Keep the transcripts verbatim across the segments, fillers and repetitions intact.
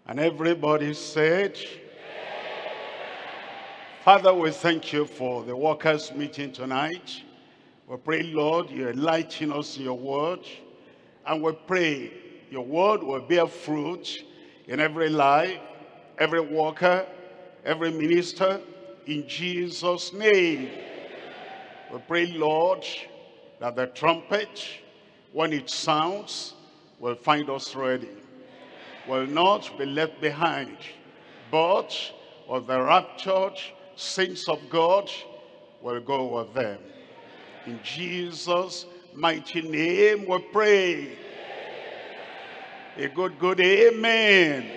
And everybody said, Father, we thank you for the workers' meeting tonight. We pray, Lord, you enlighten us in your word. And we pray your word will bear fruit in every life, every worker, every minister, in Jesus' name. We pray, Lord, that the trumpet, when it sounds, will find us ready. Will not be left behind, but of the raptured saints of God will go with them. In Jesus' mighty name we pray. A good, good amen.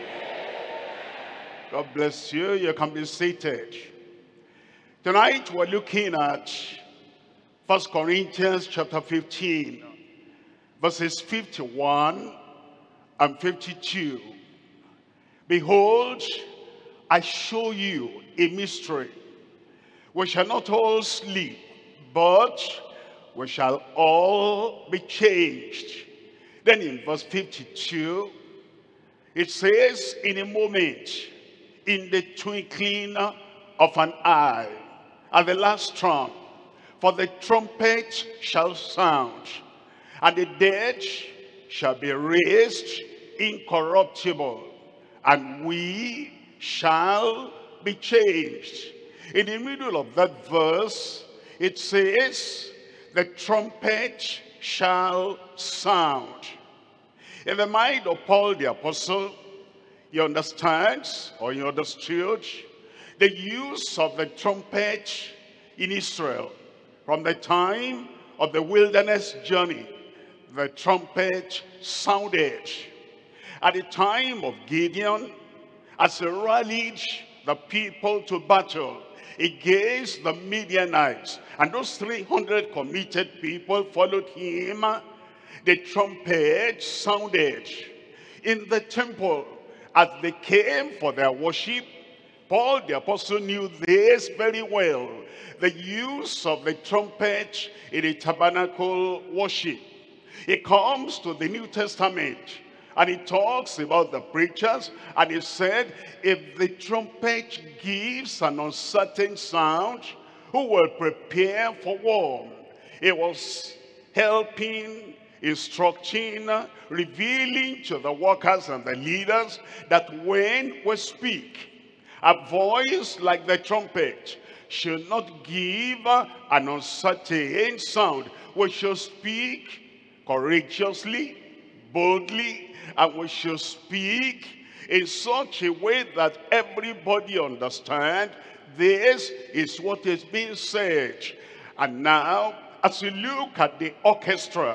God bless you. You can be seated. Tonight we're looking at First Corinthians chapter fifteen, verses fifty-one and fifty-two. Behold, I show you a mystery. We shall not all sleep, but we shall all be changed. Then in verse fifty-two, it says, in a moment, in the twinkling of an eye, at the last trump, for the trumpet shall sound, and the dead shall be raised incorruptible, and we shall be changed. In the middle of that verse, it says, the trumpet shall sound. In the mind of Paul the apostle, he understands, or he understood, the use of the trumpet in Israel. From the time of the wilderness journey, the trumpet sounded. At the time of Gideon, as he rallied the people to battle against the Midianites, and those three hundred committed people followed him, the trumpet sounded. In the temple, as they came for their worship, Paul the apostle knew this very well, the use of the trumpet in the tabernacle worship. He comes to the New Testament and he talks about the preachers, and he said, if the trumpet gives an uncertain sound, who will prepare for war? He was helping, instructing, revealing to the workers and the leaders that when we speak, a voice like the trumpet should not give an uncertain sound. We should speak courageously, boldly, and we should speak in such a way that everybody understands this is what is being said. And now, as you look at the orchestra,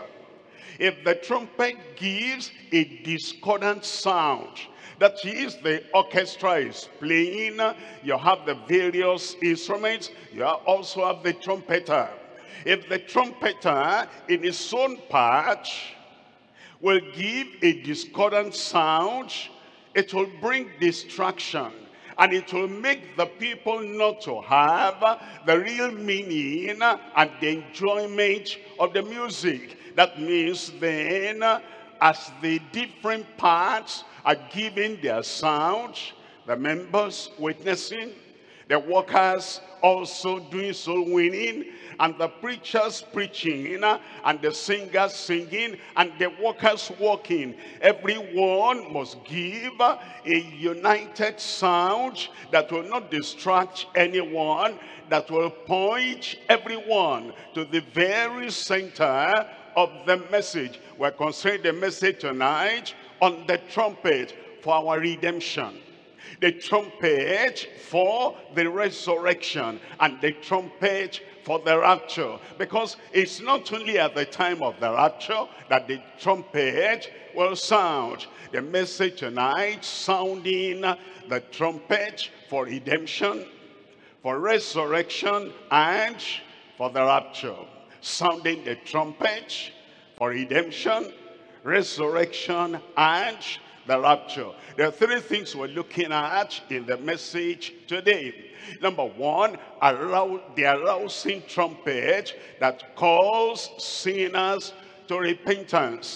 if the trumpet gives a discordant sound, that is, the orchestra is playing, you have the various instruments, you also have the trumpeter. If the trumpeter in his own part will give a discordant sound, it will bring distraction, and it will make the people not to have the real meaning and the enjoyment of the music. That means then, as the different parts are giving their sound, the members witnessing, the workers also doing soul winning, and the preachers preaching, and the singers singing, and the workers working. Everyone must give a united sound that will not distract anyone, that will point everyone to the very center of the message. We're considering the message tonight on the trumpet for our redemption, the trumpet for the resurrection, and the trumpet for the rapture. Because it's not only at the time of the rapture that the trumpet will sound. The message tonight, sounding the trumpet for redemption, for resurrection, and for the rapture. Sounding the trumpet for redemption, resurrection, and the rapture. There are three things we're looking at in the message today. Number one, arouse, the arousing trumpet that calls sinners to repentance.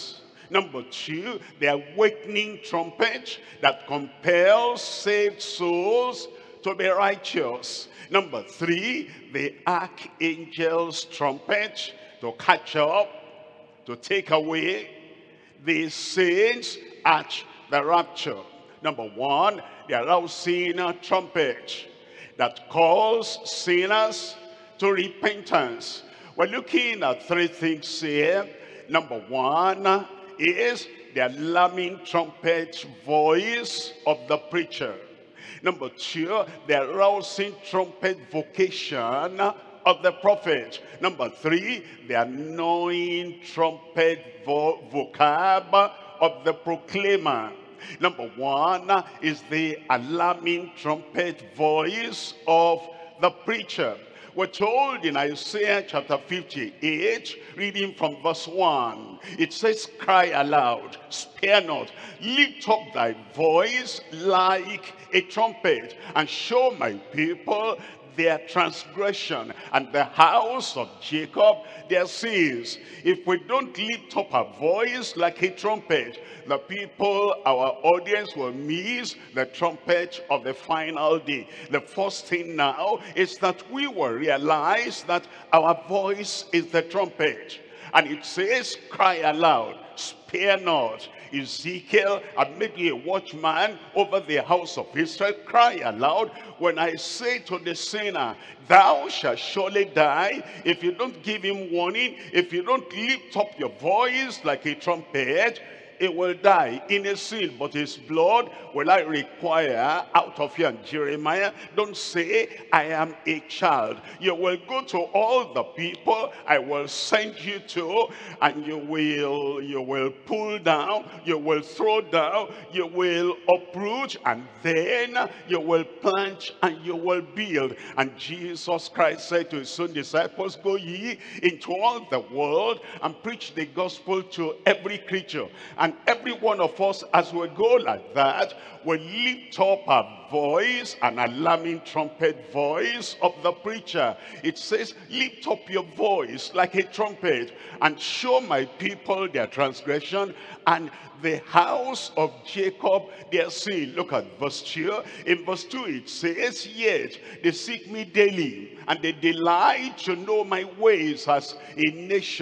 Number two, the awakening trumpet that compels saved souls to be righteous. Number three, the archangel's trumpet to catch up, to take away the saints at the rapture. Number one, the arousing trumpet that calls sinners to repentance. We're looking at three things here. Number one is the alarming trumpet voice of the preacher. Number two, the arousing trumpet vocation of the prophet. Number three, the annoying trumpet vo vocab of the proclaimer. Number one is the alarming trumpet voice of the preacher. We're told in Isaiah chapter fifty-eight, reading from verse one, it says, cry aloud, spare not, lift up thy voice like a trumpet, and show my people their transgression, and the house of Jacob their sins. If we don't lift up our voice like a trumpet, the people, our audience, will miss the trumpet of the final day. The first thing now is that we will realize that our voice is the trumpet. And it says, cry aloud, spare not. Ezekiel and maybe a watchman over the house of Israel, cry aloud when I say to the sinner, thou shalt surely die. If you don't give him warning, if you don't lift up your voice like a trumpet, it will die in a sin, but his blood will I require out of you. And Jeremiah, don't say, I am a child. You will go to all the people I will send you to, and you will, you will pull down, you will throw down, you will uproot, and then you will plant and you will build. And Jesus Christ said to his own disciples, go ye into all the world and preach the gospel to every creature. And every one of us, as we go like that, will lift up our voice, an alarming trumpet voice of the preacher. It says, lift up your voice like a trumpet and show my people their transgression, and the house of Jacob their sin. Look at verse two. In verse two it says, yet they seek me daily, and they delight to know my ways, as a nation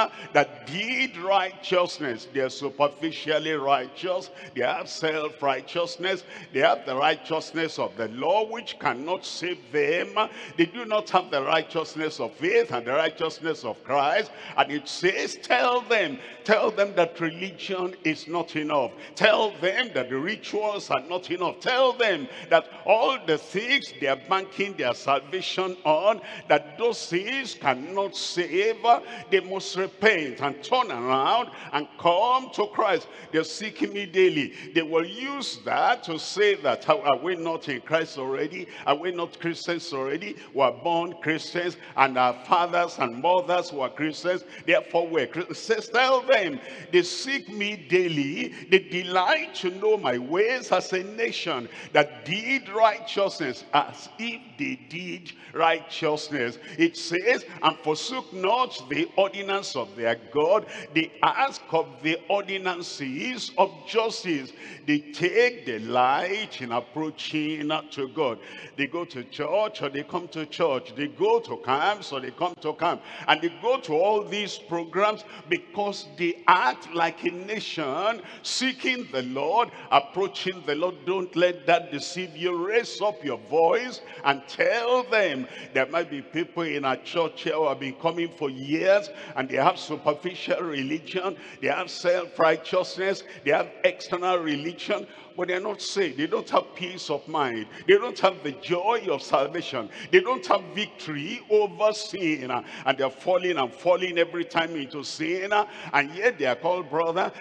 that did righteousness. They are superficially righteous, they have self-righteousness, they have the righteousness of the law which cannot save them. They do not have the righteousness of faith and the righteousness of Christ. And it says, tell them, tell them that religion is not enough. Tell them that the rituals are not enough. Tell them that all the things they are banking their salvation on, that those things cannot save. They must repent and turn around and come to Christ. They're seeking me daily. They will use that to say that, how are we not in Christ already? Are we not Christians already? We are born Christians, and our fathers and mothers were Christians, therefore we're Christians. Says, tell them, they seek me daily. They delight to know my ways, as a nation that did righteousness, as if they did righteousness. It says, and forsook not the ordinance of their God. They ask of the ordinances of justice. They take delight in approaching to God. They go to church or they come to church. They go to camps or they come to camp. And they go to all these programs because they act like a nation seeking the Lord, approaching the Lord. Don't let that deceive you. Raise up your voice and tell them. There might be people in our church here who have been coming for years, and they have superficial religion, they have self-righteousness, they have external religion, but they're not saved. They don't have peace of mind. They don't have the joy of salvation. They don't have victory over sin. And they're falling and falling every time into sin. And yet they are called brother, they are called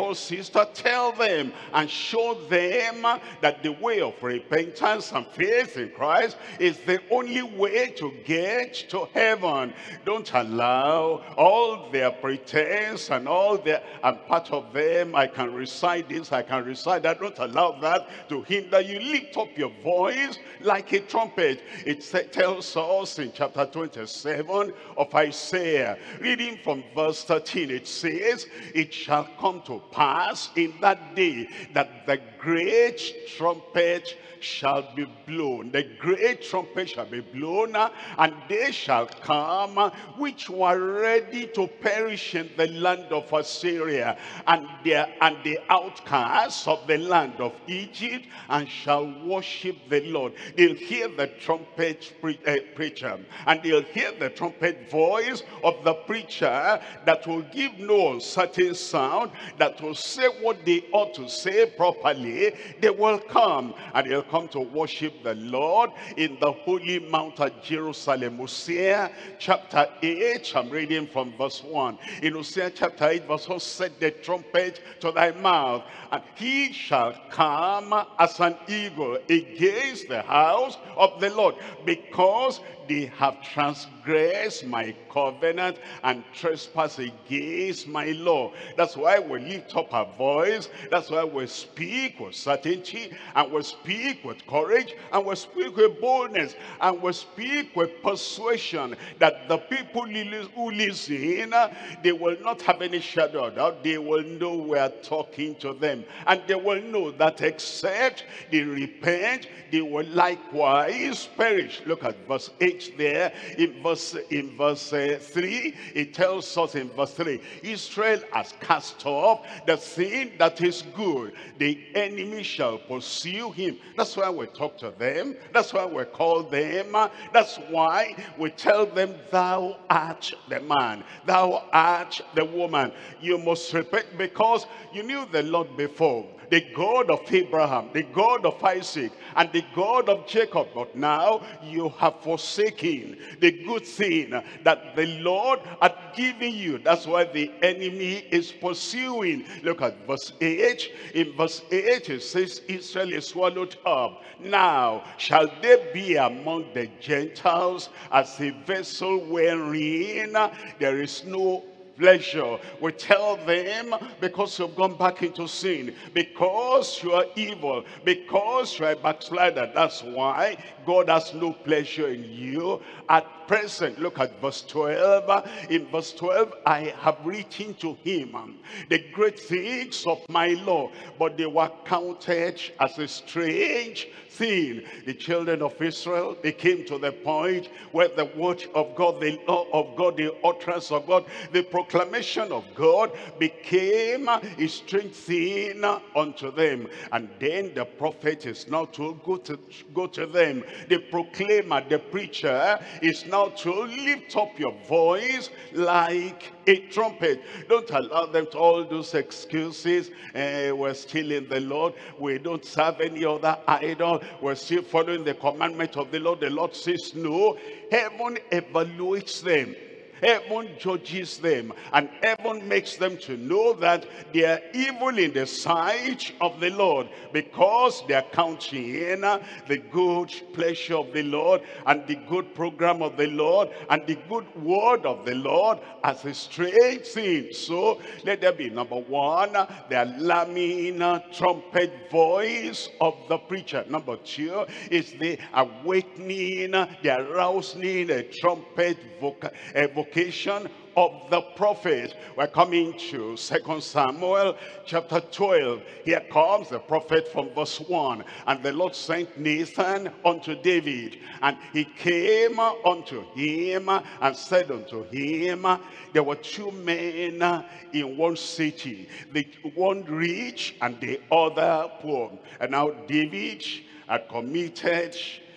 therefore, sister, tell them and show them that the way of repentance and faith in Christ is the only way to get to heaven. Don't allow all their pretense and all their, I'm part of them, I can recite this, I can recite that. Don't allow that to hinder you. Lift up your voice like a trumpet. It tells us in chapter twenty-seven of Isaiah, reading from verse thirteen, it says, it shall come to pass in that day that the great trumpet shall be blown. The great trumpet shall be blown, and they shall come which were ready to perish in the land of Assyria, and their and the outcasts of the land of Egypt, and shall worship the Lord. They'll hear the trumpet pre uh, preacher, and they'll hear the trumpet voice of the preacher that will give no uncertain sound, that will say what they ought to say properly. They will come, and they'll come to worship the Lord in the holy mount at Jerusalem. Hosea chapter eight, I'm reading from verse one. In Hosea chapter eight verse one, set the trumpet to thy mouth, and he shall come as an eagle against the house of the Lord, because they have transgressed my covenant and trespassed against my law. That's why we lift up our voice. That's why we speak with certainty, and we speak with courage, and we speak with boldness, and we speak with persuasion, that the people who listen, they will not have any shadow of doubt. They will know we are talking to them, and they will know that except they repent, they will likewise perish. Look at verse eight there. In verse in verse uh, three, it tells us in verse three, Israel has cast off the thing that is good, the enemy shall pursue him. That's why we talk to them. That's why we call them. That's why we tell them, thou art the man, thou art the woman. You must repent, because you knew the Lord before, the God of Abraham, the God of Isaac, and the God of Jacob. But now you have forsaken the good thing that the Lord had given you. That's why the enemy is pursuing. Look at verse eight. In verse eight it says, Israel is swallowed up. Now shall they be among the Gentiles as a vessel wherein there is no pleasure. We tell them, because you've gone back into sin, because you are evil, because you are a backslider, that's why God has no pleasure in you at present. Look at verse twelve. In verse twelve, I have written to him the great things of my law, but they were counted as a strange thing. The children of Israel, they came to the point where the word of God, the law of God, the utterance of God, the proclamation of God became a strange thing unto them. And then the prophet is now to go to go to them. The proclaimer, the preacher is now to lift up your voice like a trumpet. Don't allow them to all those excuses. Uh, we're still in the Lord. We don't serve any other idol. We're still following the commandment of the Lord. The Lord says no. Heaven evaluates them. Heaven judges them, and heaven makes them to know that they are evil in the sight of the Lord, because they are counting in the good pleasure of the Lord, and the good program of the Lord, and the good word of the Lord as a strange thing. So let there be, number one, the alarming trumpet voice of the preacher. Number two is the awakening, the arousing a trumpet voca uh, vocation of the prophet. We're coming to Second Samuel chapter twelve. Here comes the prophet from verse one. And the Lord sent Nathan unto David, and he came unto him and said unto him, there were two men in one city, the one rich and the other poor. And now David had committed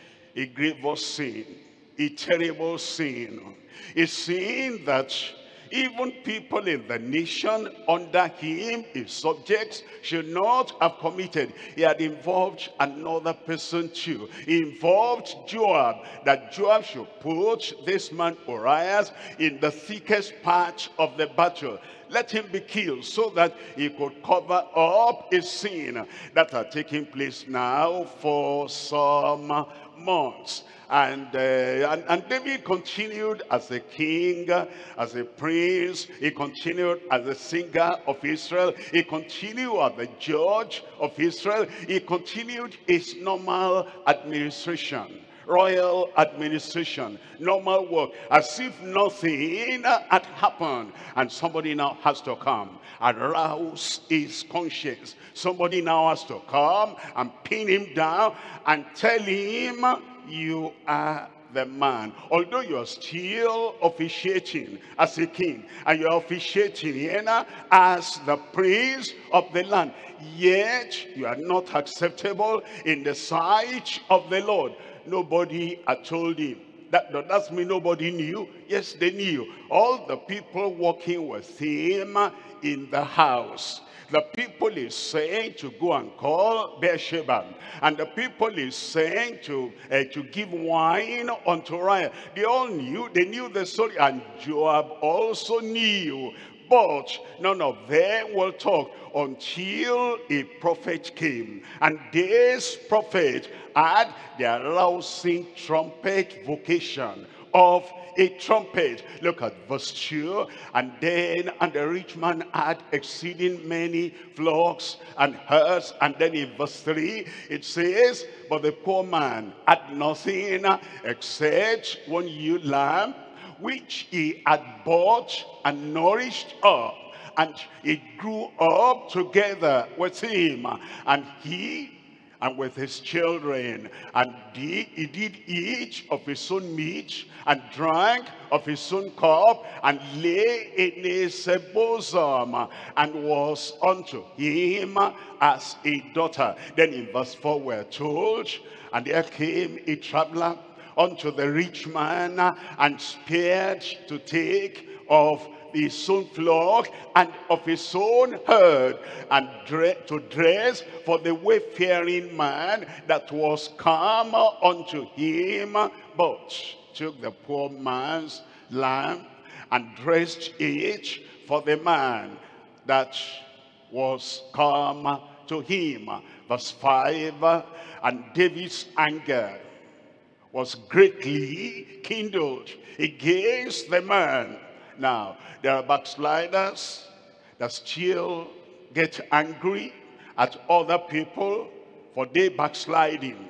a grievous sin, a terrible sin. A sin that even people in the nation under him, his subjects, should not have committed. He had involved another person too. He involved Joab, that Joab should put this man Uriah in the thickest part of the battle. let him be killed, so that he could cover up his sin that are taking place now for some months. And, uh, and, and David continued as a king, as a prince. He continued as a singer of Israel. He continued as the judge of Israel. He continued his normal administration, royal administration, normal work, as if nothing had happened. And somebody now has to come and rouse his conscience. Somebody now has to come and pin him down and tell him, you are the man. Although you are still officiating as a king, and you are officiating as the prince of the land, yet you are not acceptable in the sight of the Lord. Nobody had told him. That does mean nobody knew. Yes, they knew. All the people working with him in the house. The people is saying to go and call Bathsheba. And the people is saying to, uh, to give wine unto Uriah. They all knew. They knew the story. And Joab also knew. But none of them will talk until a prophet came. And this prophet had the rousing trumpet vocation of a trumpet. Look at verse two. And then, and the rich man had exceeding many flocks and herds. And then in verse three, it says, but the poor man had nothing except one ewe lamb, which he had bought and nourished up. And it grew up together with him, and he and with his children, and he, he did eat of his own meat, and drank of his own cup, and lay in his bosom, and was unto him as a daughter. Then in verse four we're told, and there came a traveler unto the rich man, and spared to take of his own flock and of his own herd, and dre to dress for the wayfaring man that was come unto him, but took the poor man's lamb and dressed it for the man that was come to him. Verse five, and David's anger was greatly kindled against the man. Now, there are backsliders that still get angry at other people for their backsliding.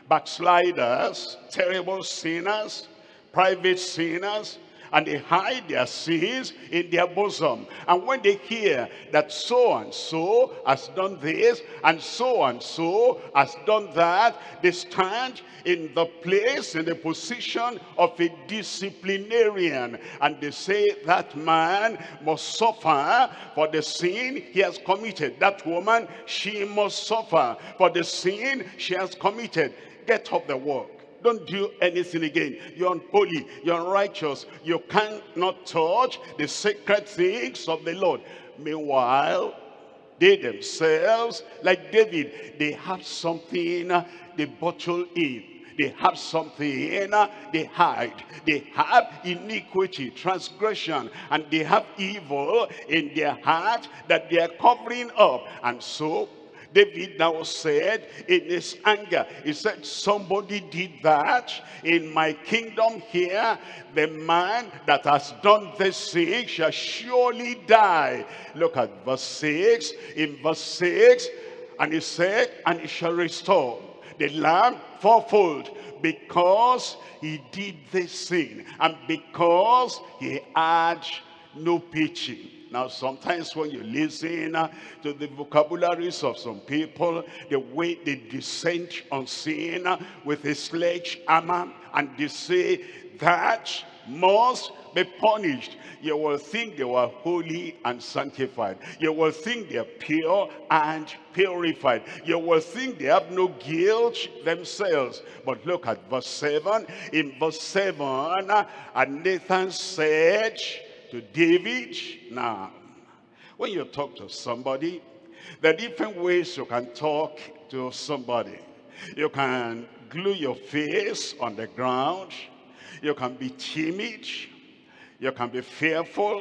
Backsliders, terrible sinners, private sinners, and they hide their sins in their bosom. And when they hear that so and so has done this, and so and so has done that, they stand in the place, in the position of a disciplinarian, and they say that man must suffer for the sin he has committed. That woman, she must suffer for the sin she has committed. Get off the work. Don't do anything again. You're unholy. You're unrighteous. You cannot touch the sacred things of the Lord. Meanwhile, they themselves, like David, they have something they bottle in. They have something they hide. They have iniquity, transgression, and they have evil in their heart that they are covering up. And so David now said in his anger, he said, somebody did that in my kingdom here. The man that has done this thing shall surely die. Look at verse six. In verse six, and he said, and he shall restore the lamb fourfold, because he did this thing, and because he had no pity. Now, sometimes when you listen uh, to the vocabularies of some people, the way they descend on sin uh, with a sledgehammer, and they say that must be punished. You will think they were holy and sanctified. You will think they're pure and purified. You will think they have no guilt themselves. But look at verse seven. In verse seven, uh, and Nathan said to David, now, when you talk to somebody, there are different ways you can talk to somebody. You can glue your face on the ground. You can be timid. You can be fearful.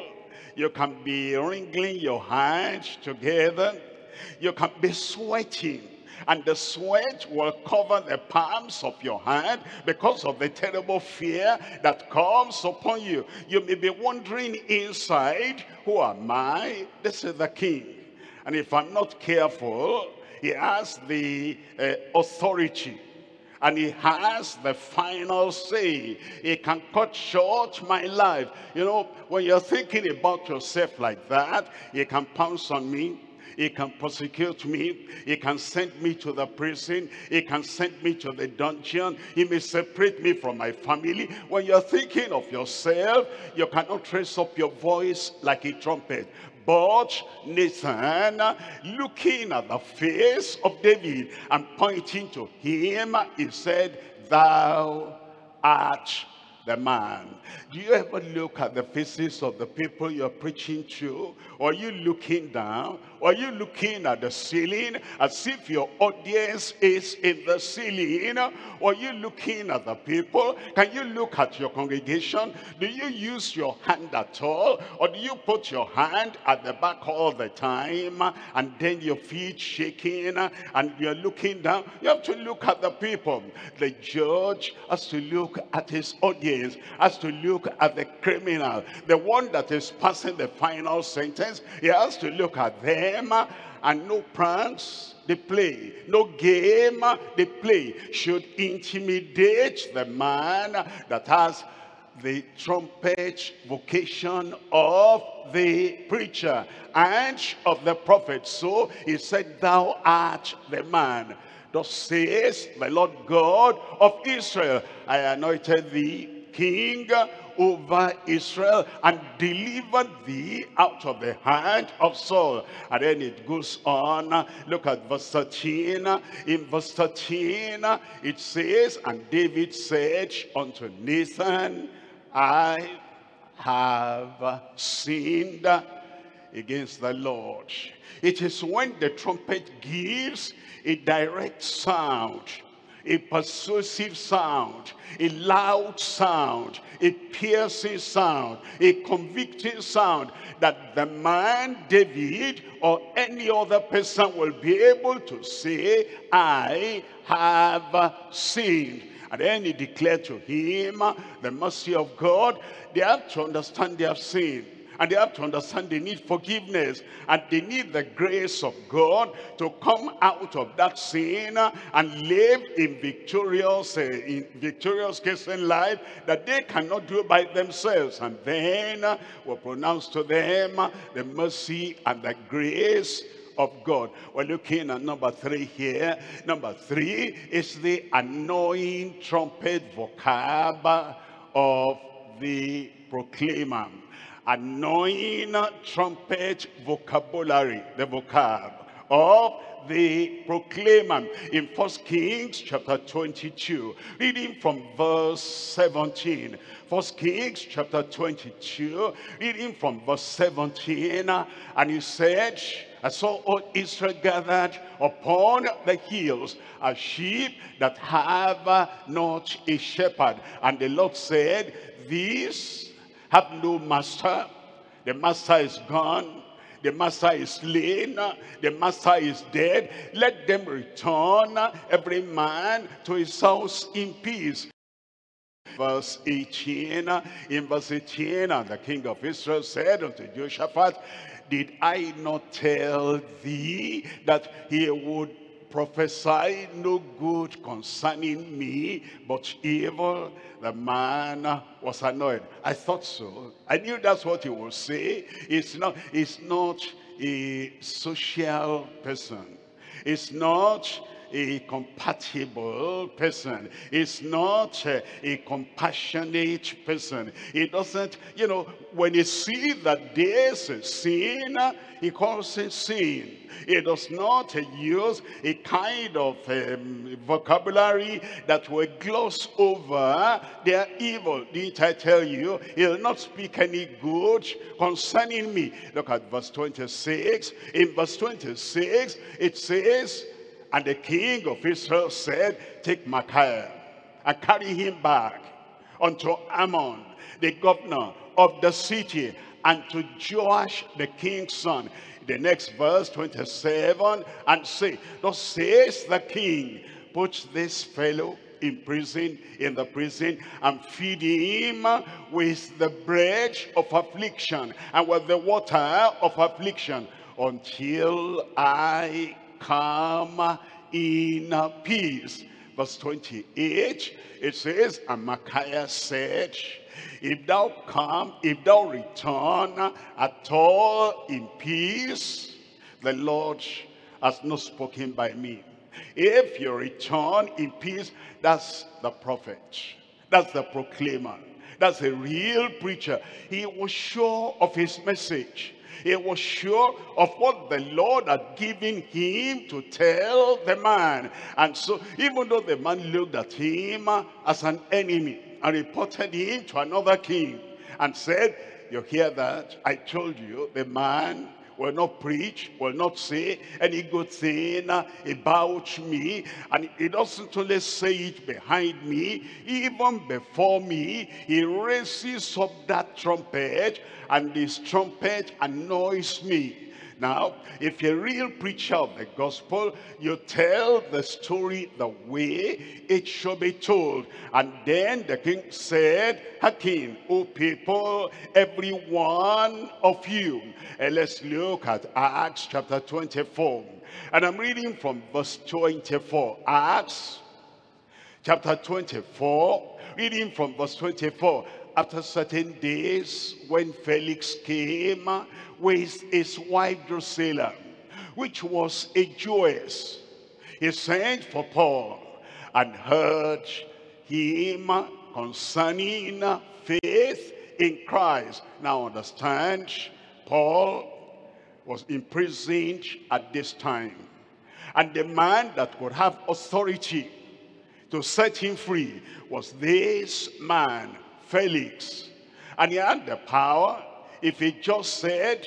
You can be wringing your hands together. You can be sweating. And the sweat will cover the palms of your hand because of the terrible fear that comes upon you. You may be wondering inside, who am I? This is the king. And if I'm not careful, he has the uh, authority. And he has the final say. He can cut short my life. You know, when you're thinking about yourself like that, he can pounce on me. He can persecute me. He can send me to the prison. He can send me to the dungeon. He may separate me from my family. When you're thinking of yourself, you cannot raise up your voice like a trumpet. But Nathan, looking at the face of David and pointing to him, he said, thou art the man. Do you ever look at the faces of the people you're preaching to? Or are you looking down? Or are you looking at the ceiling as if your audience is in the ceiling? Or are you looking at the people? Can you look at your congregation? Do you use your hand at all? Or do you put your hand at the back all the time and then your feet shaking and you're looking down? You have to look at the people. The judge has to look at his audience, has to look at the criminal, the one that is passing the final sentence. He has to look at them, and no pranks they play, no game they play should intimidate the man that has the trumpet vocation of the preacher and of the prophet. So he said, thou art the man. Thus says the Lord God of Israel, I anointed thee king over Israel and delivered thee out of the hand of Saul. And then it goes on. Look at verse thirteen. In verse thirteen it says, and David said unto Nathan, I have sinned against the Lord. It is when the trumpet gives a direct sound, a persuasive sound, a loud sound, a piercing sound, a convicting sound, that the man David or any other person will be able to say, I have sinned. And then he declared to him the mercy of God. They have to understand they have sinned. And they have to understand they need forgiveness. And they need the grace of God to come out of that sin and live in victorious, uh, in victorious Christian life that they cannot do by themselves. And then uh, we'll pronounce to them the mercy and the grace of God. We're looking at number three here. Number three is the annoying trumpet vocab of the proclaimer. Annoying trumpet vocabulary, the vocab of the proclaimer. In First Kings chapter twenty-two, reading from verse seventeen. First Kings chapter twenty-two, reading from verse seventeen. And he said, I saw all Israel gathered upon the hills, as sheep that have not a shepherd. And the Lord said, these have no master. The master is gone. The master is slain. The master is dead. Let them return, every man to his house in peace. Verse eighteen. In verse eighteen, and the king of Israel said unto Jehoshaphat, did I not tell thee that he would prophesy no good concerning me, but evil? The man was annoyed. I thought so. I knew that's what he would say. It's not, it's not a social person. It's not a compatible person. It's not a, a compassionate person. He doesn't, you know, when he sees that there's a sin, he calls it sin. He does not use a kind of um, vocabulary that will gloss over their evil. Didn't I tell you? He'll not speak any good concerning me. Look at verse twenty-six. In verse twenty-six, it says, and the king of Israel said, take Micaiah and carry him back unto Ammon, the governor of the city, and to Joash the king's son. The next verse, twenty-seven, and say, thus says the king, put this fellow in prison, in the prison, and feed him with the bread of affliction and with the water of affliction until I come in peace. Verse twenty-eight, it says, and Micaiah said, if thou come, if thou return at all in peace, the Lord has not spoken by me. If you return in peace, that's the prophet. That's the proclaimer. That's a real preacher. He was sure of his message. He was sure of what the Lord had given him to tell the man. And so even though the man looked at him as an enemy and reported him to another king and said, you hear that? I told you the man will not preach, will not say any good thing about me. And he doesn't only say it behind me, even before me, he raises up that trumpet, and this trumpet annoys me. Now, if you're a real preacher of the gospel, you tell the story the way it should be told. And then the king said, hearken, O people, every one of you. And let's look at Acts chapter twenty-four. And I'm reading from verse twenty-four. Acts chapter twenty-four, reading from verse twenty-four. After certain days, when Felix came with his wife Drusilla, which was a Jewess, he sent for Paul and heard him concerning faith in Christ. Now understand, Paul was imprisoned at this time. And the man that could have authority to set him free was this man, Felix. And he had the power. If he just said,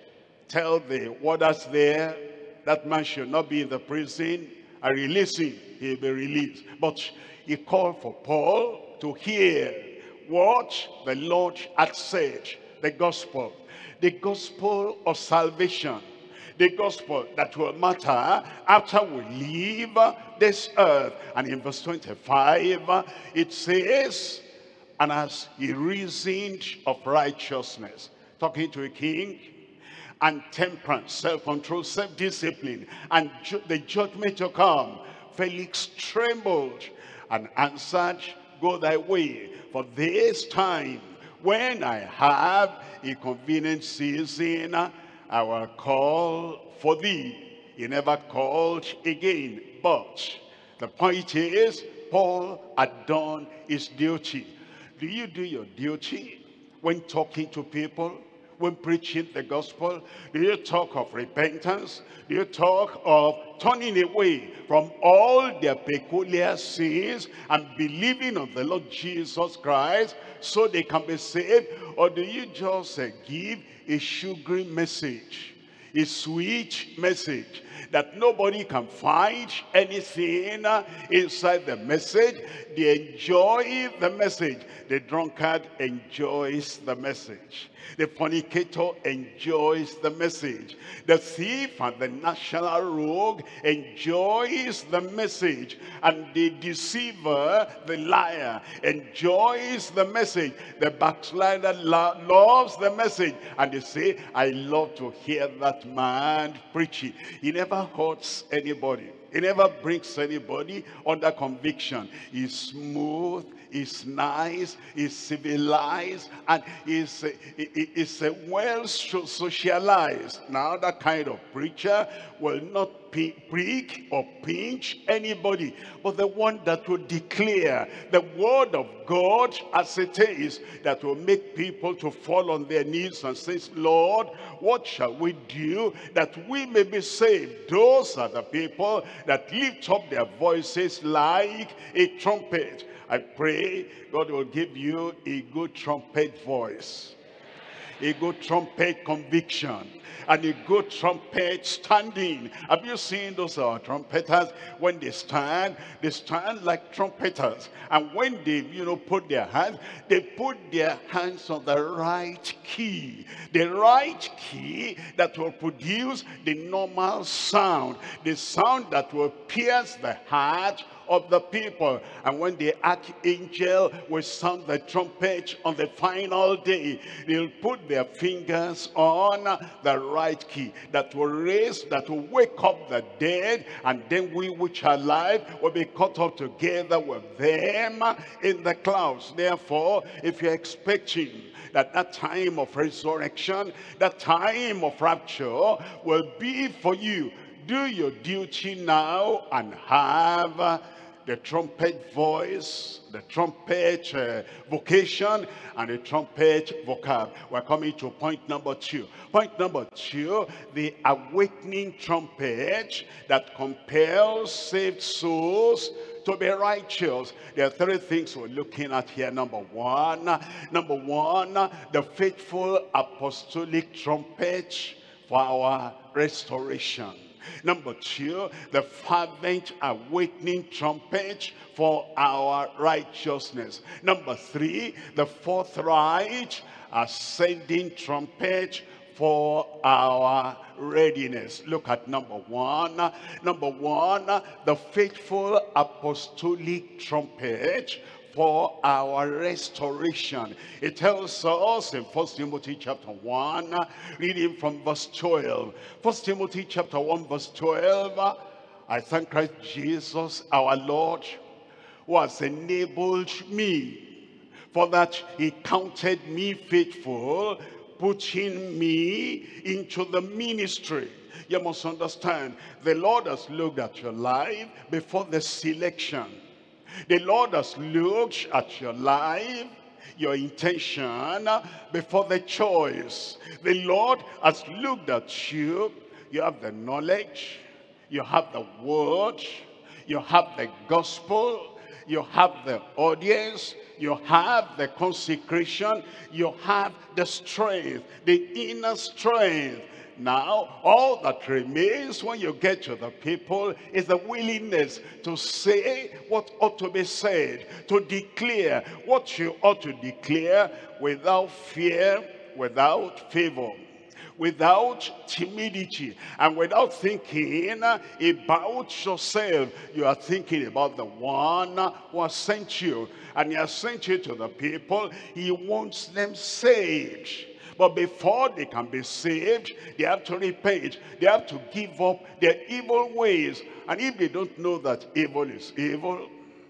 tell the warders there, that man should not be in the prison, and release him, he'll be released. But he called for Paul to hear what the Lord had said, the gospel, the gospel of salvation, the gospel that will matter after we leave this earth. And in verse twenty-five, it says, and as he reasoned of righteousness, talking to a king, and temperance, self-control, self-discipline, and ju the judgment to come, Felix trembled and answered, go thy way, for this time, when I have a convenient season, I will call for thee. He never called again. But the point is, Paul had done his duty. Do you do your duty when talking to people, when preaching the gospel? Do you talk of repentance? Do you talk of turning away from all their peculiar sins and believing on the Lord Jesus Christ so they can be saved? Or do you just uh, give a sugary message, a sweet message that nobody can find anything inside the message? They enjoy the message. The drunkard enjoys the message. The fornicator enjoys the message. The thief and the national rogue enjoys the message. And the deceiver, the liar, enjoys the message. The backslider lo loves the message. And they say, I love to hear that man preaching. He never hurts anybody. He never brings anybody under conviction. He's smooth, he's nice, he's civilized, and he's, he's well socialized. Now that kind of preacher will not prick or pinch anybody, but the one that will declare the word of God as it is, that will make people to fall on their knees and say, Lord, what shall we do that we may be saved? Those are the people that lift up their voices like a trumpet. I pray God will give you a good trumpet voice. a good trumpet conviction, and a good trumpet standing. Have you seen those uh, trumpeters? When they stand, they stand like trumpeters. And when they, you know, put their hands, they put their hands on the right key. The right key that will produce the normal sound. The sound that will pierce the heart of the people. And when the archangel will sound the trumpet on the final day, they'll put their fingers on the right key that will raise, that will wake up the dead, and then we which are alive will be caught up together with them in the clouds. Therefore, if you're expecting that that time of resurrection, that time of rapture will be for you, do your duty now and have uh, the trumpet voice, the trumpet uh, vocation, and the trumpet vocab. We're coming to point number two. Point number two, the awakening trumpet that compels saved souls to be righteous. There are three things we're looking at here. Number one, number one, the faithful apostolic trumpet for our restoration. Number two, the fervent awakening trumpet for our righteousness. Number three, the forthright ascending trumpet for our readiness. Look at number one. Number one, the faithful apostolic trumpet for our restoration. It tells us in First Timothy chapter one, reading from verse twelve. First Timothy chapter one, verse twelve. I thank Christ Jesus our Lord, who has enabled me, for that he counted me faithful, putting me into the ministry. You must understand, the Lord has looked at your life before the selection. The Lord has looked at your life, your intention, before the choice. The Lord has looked at you. You have the knowledge, you have the word, you have the gospel, you have the audience, you have the consecration, you have the strength, the inner strength. Now, all that remains when you get to the people is the willingness to say what ought to be said, to declare what you ought to declare without fear, without favor, without timidity, and without thinking about yourself. You are thinking about the one who has sent you, and he has sent you to the people. He wants them saved. But before they can be saved, they have to repent. They have to give up their evil ways. And if they don't know that evil is evil,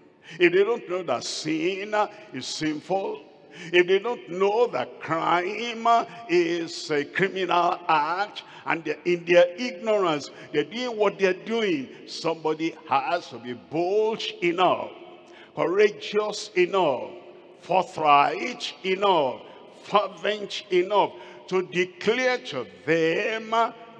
if they don't know that sin is sinful, if they don't know that crime is a criminal act, and in their ignorance, they're doing what they're doing, somebody has to be bold enough, courageous enough, forthright enough, fervent enough to declare to them,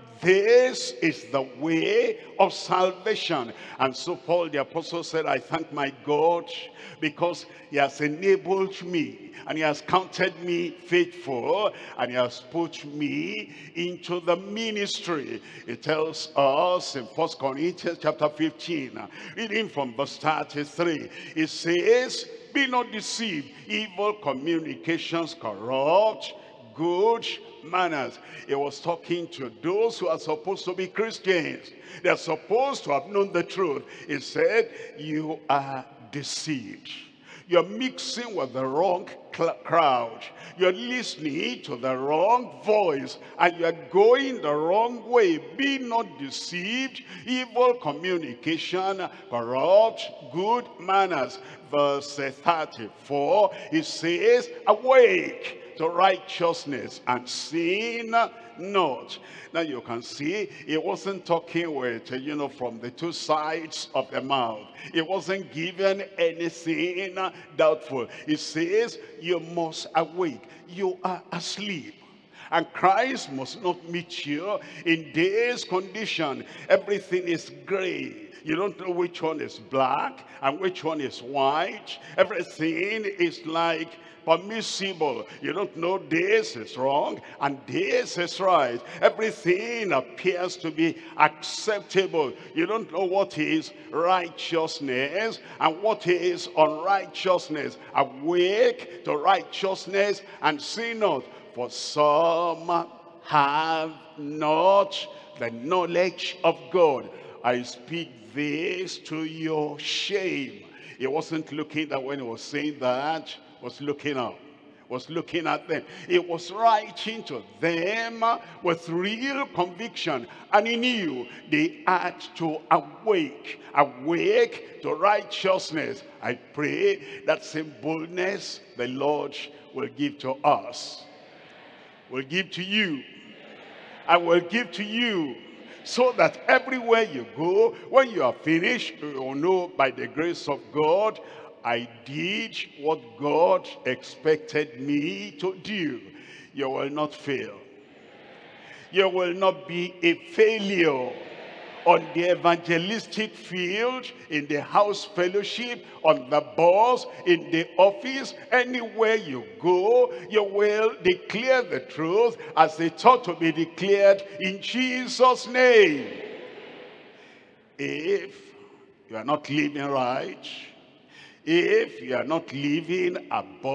this is the way of salvation. And so Paul the apostle said, I thank my God because he has enabled me, and he has counted me faithful, and he has put me into the ministry. It tells us in First Corinthians chapter fifteen, reading from verse thirty-three, it says, be not deceived, evil communications corrupt good manners. He was talking to those who are supposed to be Christians. They're supposed to have known the truth. He said, you are deceived. You're mixing with the wrong crowd. You're listening to the wrong voice, and you're going the wrong way. Be not deceived. Evil communication corrupt good manners. Verse thirty-four, it says, awake to righteousness and sin not. Now you can see, he wasn't talking with, you know, from the two sides of the mouth. He wasn't given anything doubtful. He says, you must awake. You are asleep. And Christ must not meet you in this condition. Everything is gray. You don't know which one is black and which one is white. Everything is like permissible. You don't know this is wrong and this is right. Everything appears to be acceptable. You don't know what is righteousness and what is unrighteousness. Awake to righteousness and sin not. For some have not the knowledge of God. I speak this to your shame. He wasn't looking at when he was saying that, was looking up, was looking at them. He was writing to them with real conviction. And he knew they had to awake, awake to righteousness. I pray that same boldness the Lord will give to us. Will give to you. I will give to you. So that everywhere you go, when you are finished, you will know by the grace of God, I did what God expected me to do. You will not fail. You will not be a failure on the evangelistic field, in the house fellowship, on the bus, in the office, anywhere you go, you will declare the truth as it ought to be declared in Jesus' name. If you are not living right, if you are not living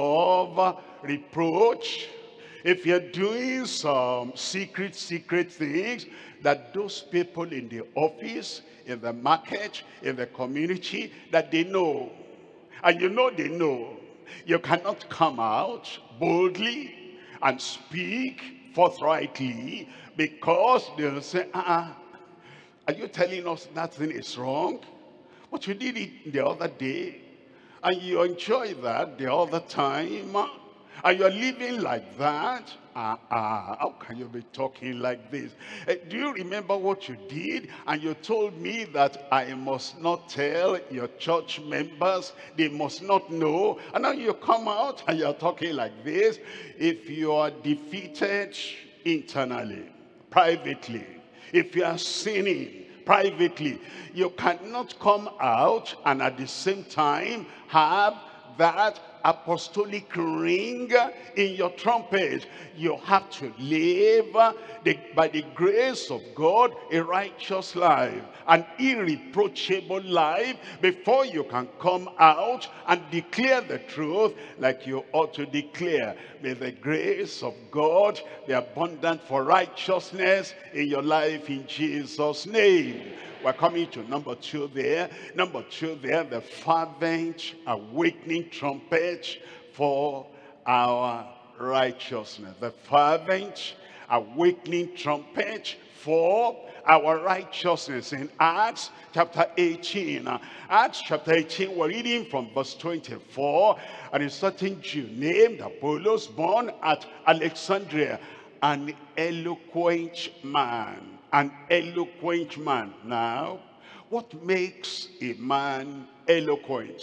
above reproach, if you're doing some secret, secret things that those people in the office, in the market, in the community, that they know, and you know they know, you cannot come out boldly and speak forthrightly, because they'll say, uh-uh, are you telling us that thing is wrong? But you did it the other day, and you enjoy that the other time, and you're living like that. Ah, uh, uh, how can you be talking like this? Uh, do you remember what you did? And you told me that I must not tell your church members. They must not know. And now you come out and you're talking like this. If you are defeated internally, privately, if you are sinning privately, you cannot come out and at the same time have that apostolic ring in your trumpet. You have to live the, by the grace of God a righteous life, an irreproachable life, before you can come out and declare the truth like you ought to declare. May the grace of God be abundant for righteousness in your life in Jesus' name. We're coming to number two there. Number two there, the fervent awakening trumpet for our righteousness. The fervent awakening trumpet for our righteousness. In Acts chapter eighteen. Acts chapter eighteen, we're reading from verse twenty-four. And a certain Jew named Apollos, born at Alexandria, an eloquent man. An eloquent man. Now, what makes a man eloquent?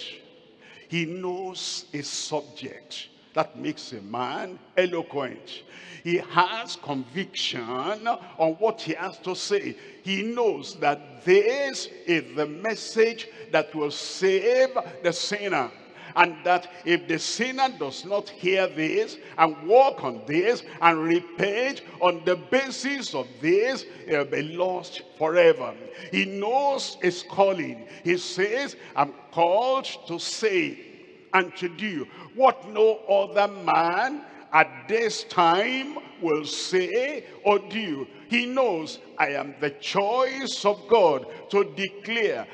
He knows a subject. That makes a man eloquent. He has conviction on what he has to say. He knows that this is the message that will save the sinner. And that if the sinner does not hear this and walk on this and repent on the basis of this, he'll be lost forever. He knows his calling. He says, I'm called to say and to do what no other man at this time will say or do. He knows, I am the choice of God to declare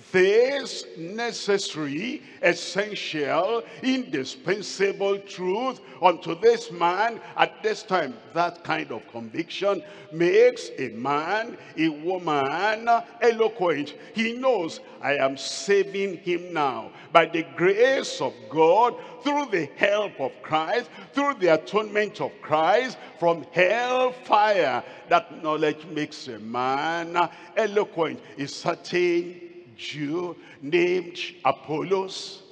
this necessary, essential, indispensable truth unto this man at this time. That kind of conviction makes a man, a woman eloquent. He knows, I am saving him now by the grace of God, through the help of Christ, through the atonement of Christ, from hellfire. That knowledge makes a man eloquent. A certain Jew named Apollos,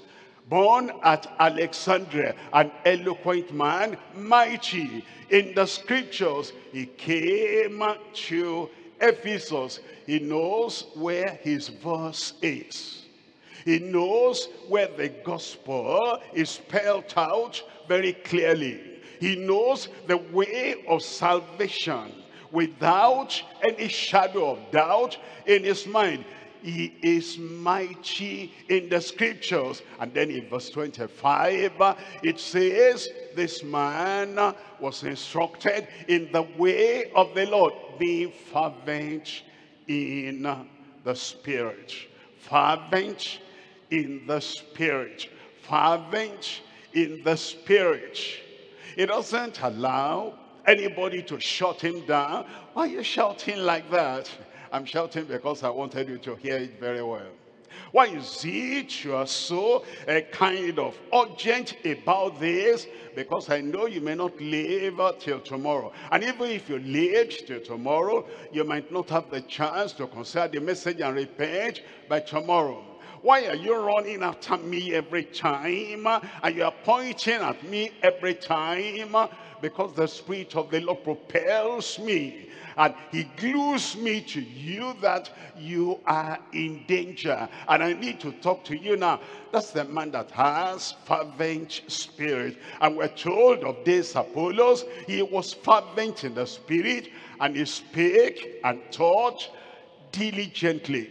born at Alexandria, an eloquent man, mighty in the scriptures. He came to Ephesus. He knows where his verse is. He knows where the gospel is spelled out very clearly. He knows the way of salvation without any shadow of doubt in his mind. He is mighty in the scriptures. And then in verse twenty-five, it says, this man was instructed in the way of the Lord, being fervent in the Spirit. Fervent in the Spirit. Fervent in the Spirit. It doesn't allow anybody to shut him down. Why are you shouting like that? I'm shouting because I wanted you to hear it very well. Why is it you are so uh, kind of urgent about this? Because I know you may not live uh, till tomorrow. And even if you live till tomorrow, you might not have the chance to consider the message and repent by tomorrow. Why are you running after me every time? And you are pointing at me every time? Because the Spirit of the Lord propels me. And he glues me to you that you are in danger. And I need to talk to you now. That's the man that has fervent spirit. And we're told of this Apollos. He was fervent in the spirit. And he spake and taught diligently.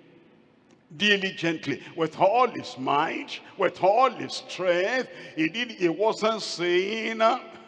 Diligently, with all his might, with all his strength. He did. He wasn't saying,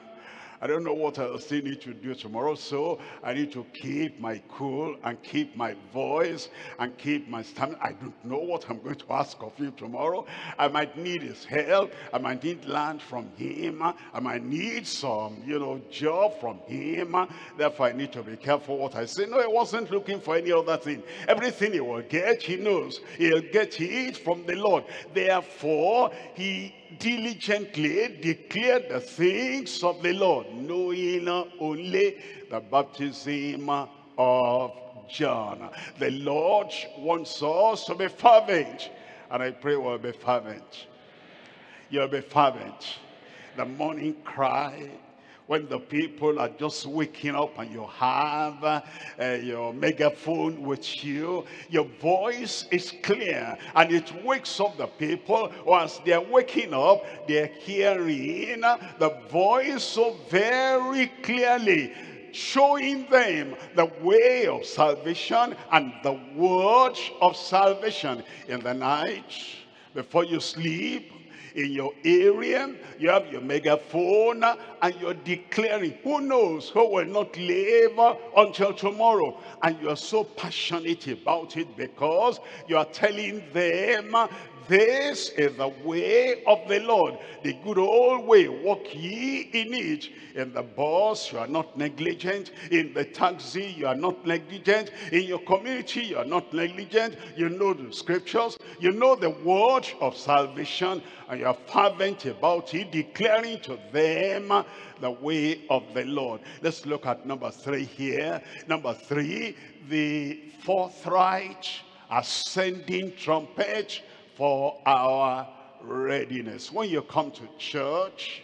I don't know what I still need to do tomorrow, so I need to keep my cool and keep my voice and keep my stamina. I don't know what I'm going to ask of him tomorrow. I might need his help. I might need land from him. I might need some, you know, job from him. Therefore, I need to be careful what I say. No, he wasn't looking for any other thing. Everything he will get, he knows. He'll get it from the Lord. Therefore, he diligently declared the things of the Lord, knowing only the baptism of John. The Lord wants us to be fervent, and I pray we'll be fervent. You'll be fervent. The morning cry, when the people are just waking up and you have uh, your megaphone with you, your voice is clear and it wakes up the people. Once they're waking up, they're hearing the voice so very clearly, showing them the way of salvation and the word of salvation. In the night, before you sleep, in your area, you have your megaphone and you're declaring. Who knows who will not live until tomorrow? And you're so passionate about it because you are telling them, this is the way of the Lord, the good old way, walk ye in it. In the bus, you are not negligent. In the taxi, you are not negligent. In your community, you are not negligent. You know the scriptures, you know the word of salvation, and you are fervent about it, declaring to them the way of the Lord. Let's look at number three here. Number three, the forthright ascending trumpet for our readiness. When you come to church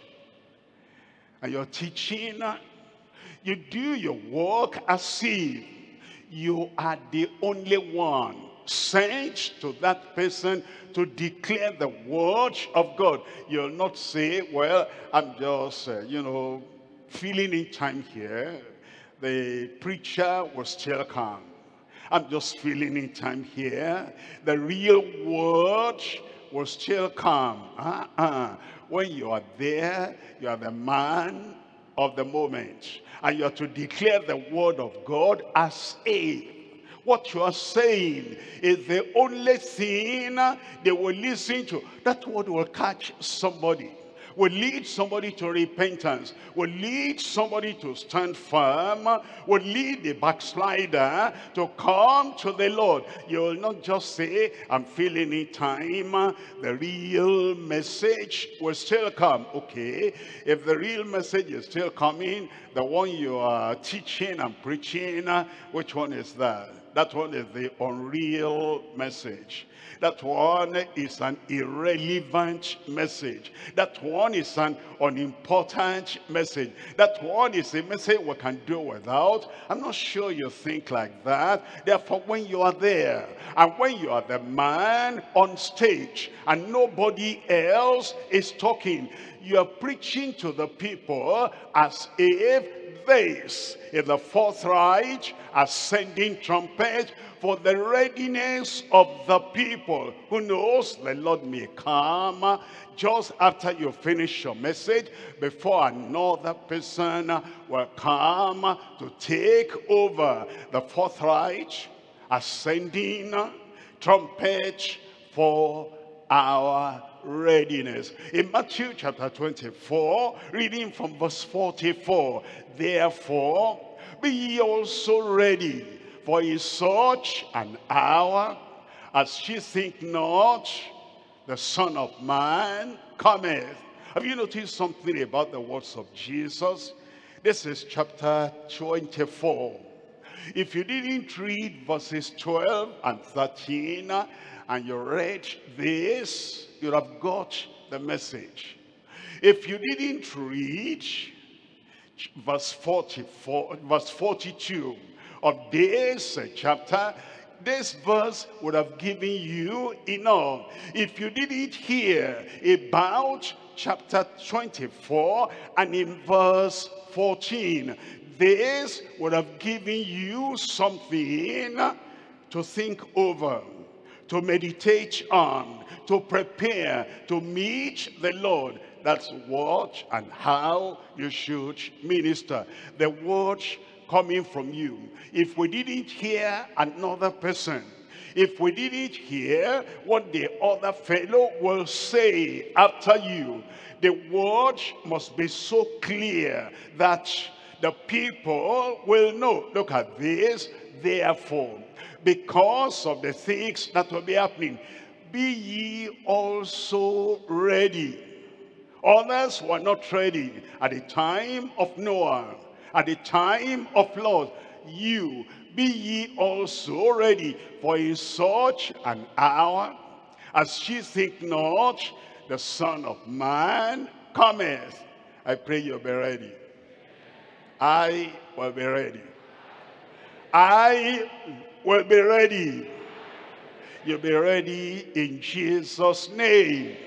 and you're teaching, you do your work as if you are the only one sent to that person to declare the word of God. You'll not say, well, I'm just, uh, you know, filling in time here. The preacher will still come. I'm just filling in time here. The real word will still come. Uh-uh. When you are there, you are the man of the moment. And you are to declare the word of God as a. What you are saying is the only thing they will listen to. That word will catch somebody. Will lead somebody to repentance, will lead somebody to stand firm, will lead the backslider to come to the Lord. You will not just say, I'm feeling it time. The real message will still come. Okay, if the real message is still coming, the one you are teaching and preaching, which one is that? That one is the unreal message. That one is an irrelevant message. That one is an unimportant message. That one is a message we can do without. I'm not sure you think like that. Therefore, when you are there, and when you are the man on stage, and nobody else is talking, you are preaching to the people as if this is the forthright ascending trumpet for the readiness of the people. Who knows, the Lord may come just after you finish your message, before another person will come to take over the forthright ascending trumpet for our readiness. In Matthew chapter twenty-four, reading from verse forty-four, therefore be ye also ready, for in such an hour as ye think not, the Son of Man cometh. Have you noticed something about the words of Jesus? This is chapter twenty-four. If you didn't read verses twelve and thirteen, and you read this, you'd have got the message. If you didn't read verse forty-four, verse forty-two of this chapter, this verse would have given you enough. If you didn't hear about chapter twenty-four and in verse fourteen, this would have given you something to think over, to meditate on, to prepare to meet the Lord. That's what and how you should minister. The word coming from you. If we didn't hear another person, if we didn't hear what the other fellow will say after you, the word must be so clear that the people will know. Look at this. Therefore, because of the things that will be happening, be ye also ready. Others were not ready at the time of Noah, at the time of Lot. You, be ye also ready, for in such an hour as ye think not, the Son of Man cometh. I pray you'll be ready. I will be ready. I will be ready. You'll be ready in Jesus' name.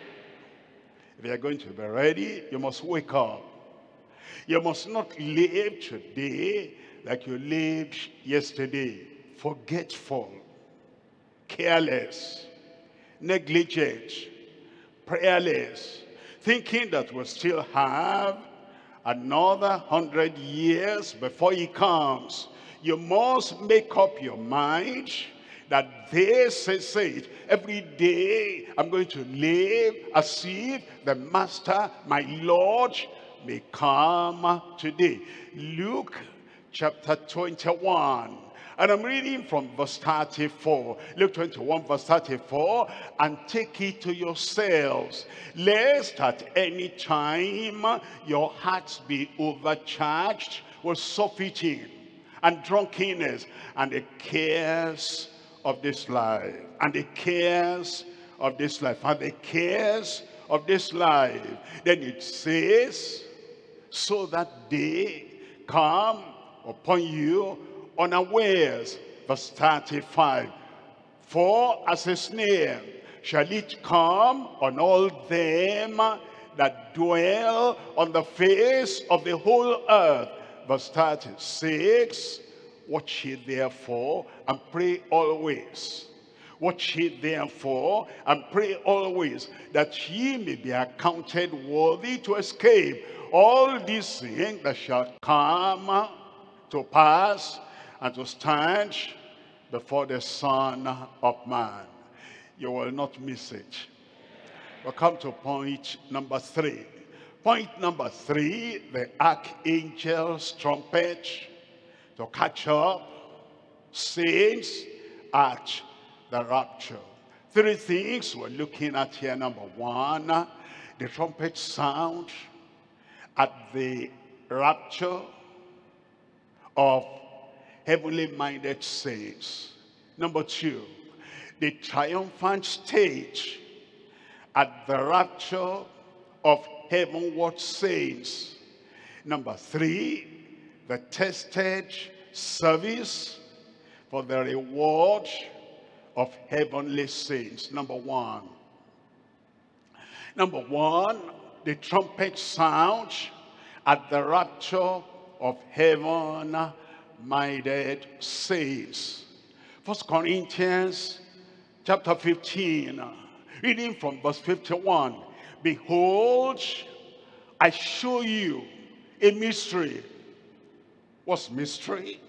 If you're going to be ready, you must wake up. You must not live today like you lived yesterday. Forgetful, careless, negligent, prayerless, thinking that we'll still have another hundred years before he comes. You must make up your mind that this is it. Every day I'm going to live as if the Master, my Lord, may come today. Luke chapter twenty-one. And I'm reading from verse thirty-four. Luke twenty-one verse thirty-four. And take it to yourselves, lest at any time your hearts be overcharged with surfeiting and drunkenness and the cares of this life. And the cares of this life. And the cares of this life. Then it says, so that day come upon you unawares. Verse thirty-five. For as a snare shall it come on all them that dwell on the face of the whole earth. Verse thirty-six. Watch ye therefore and pray always. Watch ye therefore and pray always, that ye may be accounted worthy to escape all these things that shall come to pass and to stand before the Son of Man. You will not miss it. We'll come to point number three. Point number three, the archangel's trumpet to catch up saints at the rapture. Three things we're looking at here. Number one, the trumpet sound at the rapture of heavenly minded saints. Number two, the triumphant stage at the rapture of heavenward saints. Number three, the tested service for the reward of heavenly saints. Number one. Number one, the trumpet sound at the rapture of heaven-minded saints. First Corinthians chapter fifteen, reading from verse fifty-one. Behold, I show you a mystery. What's mystery?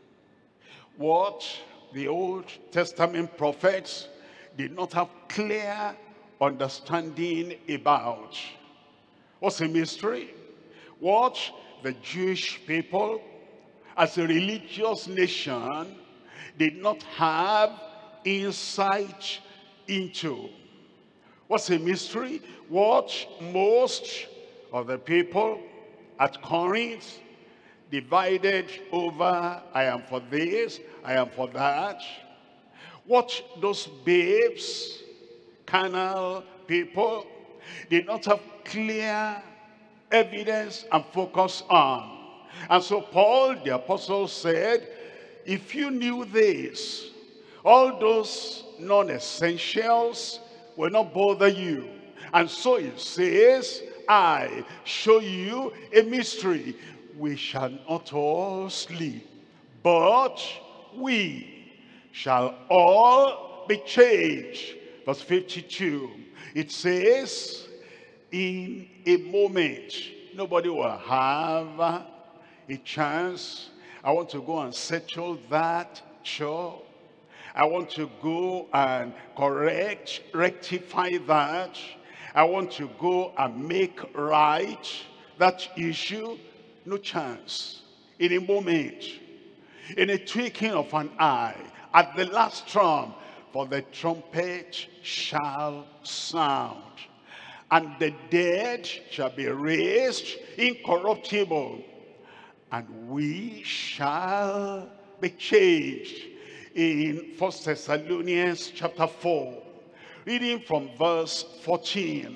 What the Old Testament prophets did not have clear understanding about. What's a mystery? What the Jewish people as a religious nation did not have insight into. What's a mystery? What most of the people at Corinth divided over, I am for this, I am for that. What those babes, carnal people, did not have clear evidence and focus on. And so Paul the apostle said, if you knew this, all those non-essentials will not bother you. And so it says, I show you a mystery. We shall not all sleep, but we shall all be changed. Verse fifty-two, it says, in a moment, nobody will have a chance. I want to go and settle that chore. I want to go and correct, rectify that. I want to go and make right that issue. No chance. In a moment, in a twinkling of an eye, at the last trump, for the trumpet shall sound, and the dead shall be raised incorruptible, and we shall be changed. In First Thessalonians chapter four, reading from verse fourteen.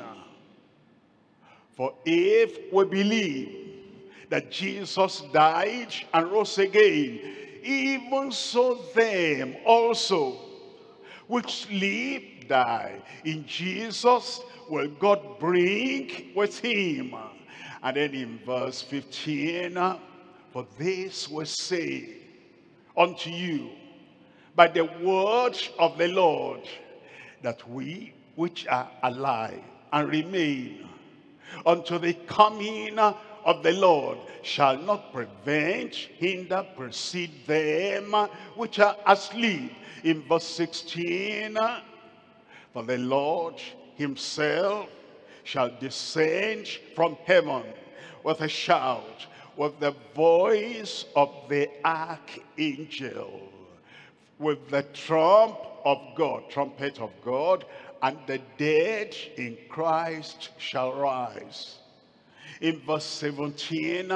For if we believe that Jesus died and rose again, even so them also which sleep die in Jesus will God bring with him. And then in verse fifteen, for this we say unto you by the word of the Lord, that we which are alive and remain unto the coming of the Lord shall not prevent, hinder, precede them which are asleep. In verse sixteen, for the Lord himself shall descend from heaven with a shout, with the voice of the archangel, with the trump of God, trumpet of God, and the dead in Christ shall rise. In verse seventeen,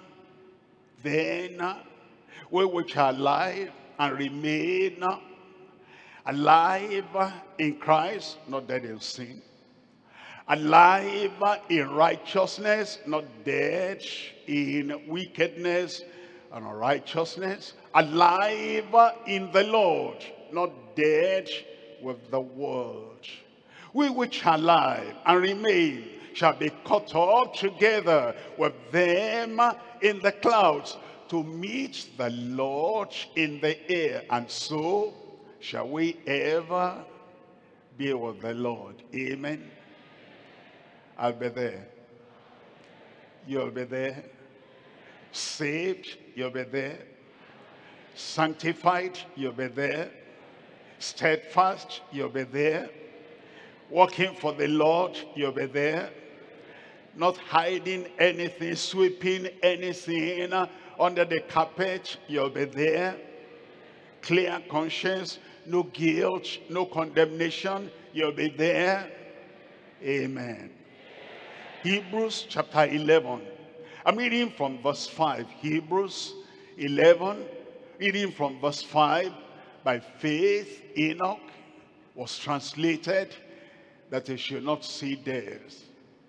then we which are alive and remain alive in Christ, not dead in sin, alive in righteousness, not dead in wickedness and unrighteousness, alive in the Lord, not dead with the world. We which are alive and remain shall be caught up together with them in the clouds to meet the Lord in the air, and so shall we ever be with the Lord. Amen. I'll be there. You'll be there. Saved, you'll be there. Sanctified, you'll be there. Steadfast, you'll be there. Working for the Lord, you'll be there. Not hiding anything, sweeping anything under the carpet, you'll be there. Clear conscience, no guilt, no condemnation, you'll be there. Amen. Hebrews chapter eleven. I'm reading from verse five. Hebrews eleven, Reading from verse five, by faith Enoch was translated that he should not see death,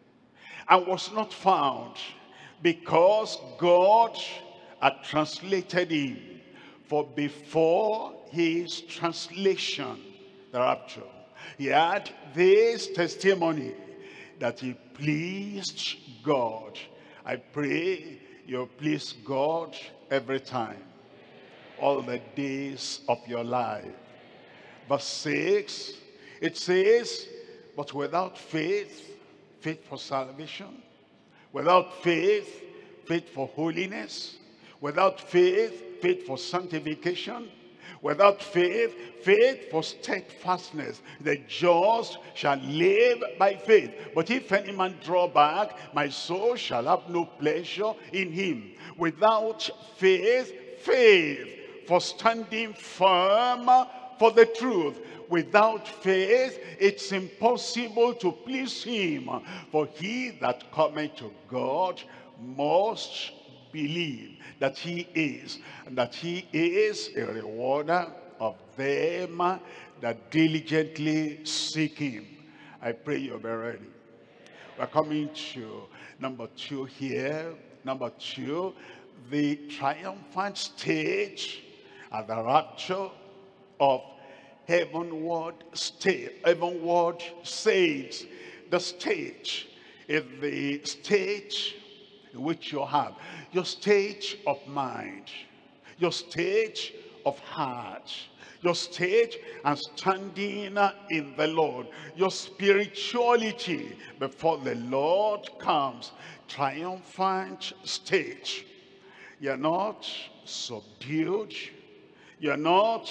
and was not found, because God had translated him. For before his translation, the rapture, he had this testimony that he pleased God. I pray you please God every time, all the days of your life. Verse six, it says, but without faith, faith for salvation, without faith, faith for holiness, without faith, faith for sanctification, without faith, faith for steadfastness. The just shall live by faith. But if any man draw back, my soul shall have no pleasure in him. Without faith, faith for standing firm for the truth. Without faith, it's impossible to please him. For he that cometh to God must believe that he is, and that he is a rewarder of them that diligently seek him. I pray you'll be ready. We're coming to number two here. Number two, the triumphant stage at the rapture of heavenward state, heavenward saints. The stage is the stage which you have, your stage of mind, your stage of heart, your stage and standing in the Lord, your spirituality before the Lord comes. Triumphant stage. You're not subdued, you're not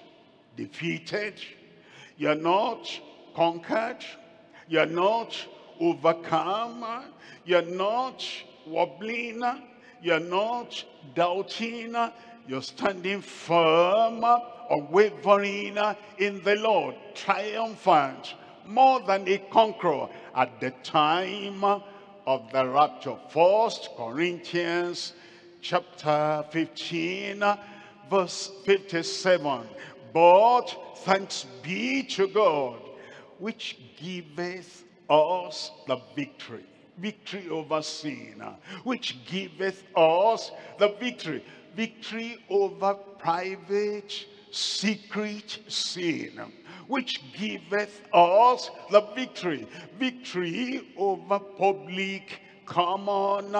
defeated, you're not conquered, you're not overcome, you're not wobbling, you're not doubting, you're standing firm, unwavering in the Lord, triumphant, more than a conqueror at the time of the rapture. First Corinthians chapter fifteen, verse fifty-seven. But thanks be to God, which giveth us the victory. Victory over sin, which giveth us the victory. Victory over private, secret sin, which giveth us the victory. Victory over public, common,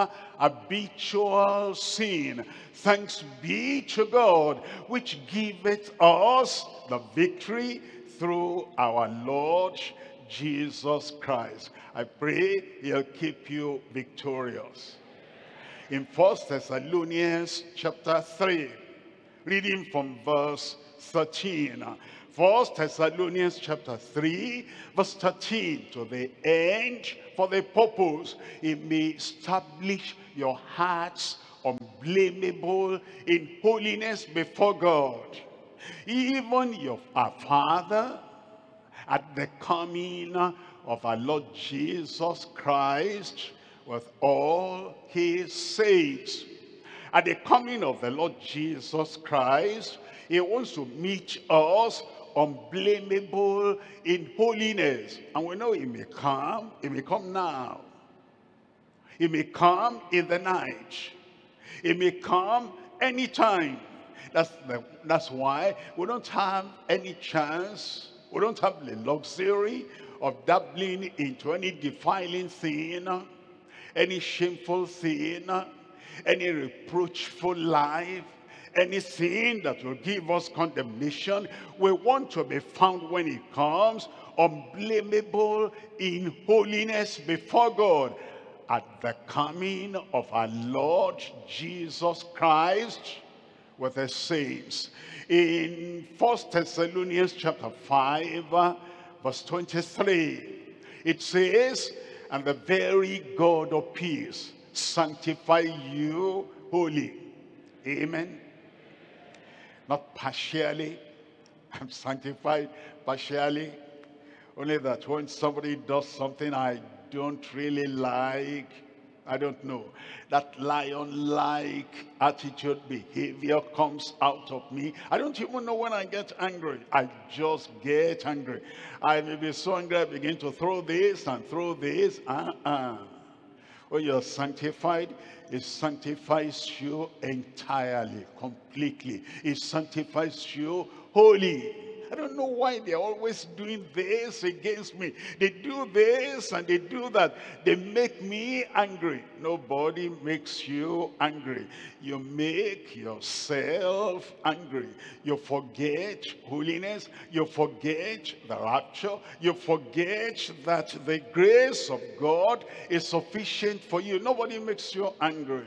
habitual sin. Thanks be to God, which giveth us the victory through our Lord Jesus Christ. I pray he'll keep you victorious. In First Thessalonians chapter three, reading from verse thirteen. First Thessalonians chapter three, verse thirteen, to the end, for the purpose it may establish your hearts unblameable in holiness before God. Even your our Father, at the coming of our Lord Jesus Christ with all his saints. At the coming of the Lord Jesus Christ, he wants to meet us unblameable in holiness. And we know he may come, he may come now. He may come in the night. He may come anytime. That's, the, that's why we don't have any chance, we don't have the luxury of dabbling into any defiling sin, any shameful sin, any reproachful life, anything that will give us condemnation. We want to be found when he comes unblameable in holiness before God at the coming of our Lord Jesus Christ with the saints. In First Thessalonians chapter five, verse twenty-three, it says, and the very God of peace sanctify you wholly. Amen. Not partially. I'm sanctified partially. Only that when somebody does something I don't really like, I don't know. That lion-like attitude, behavior comes out of me. I don't even know when I get angry. I just get angry. I may be so angry I begin to throw this and throw this. Uh-uh. When you're sanctified, it sanctifies you entirely, completely. It sanctifies you wholly. I don't know why they're always doing this against me. They do this and they do that. They make me angry. Nobody makes you angry. You make yourself angry. You forget holiness. You forget the rapture. You forget that the grace of God is sufficient for you. Nobody makes you angry.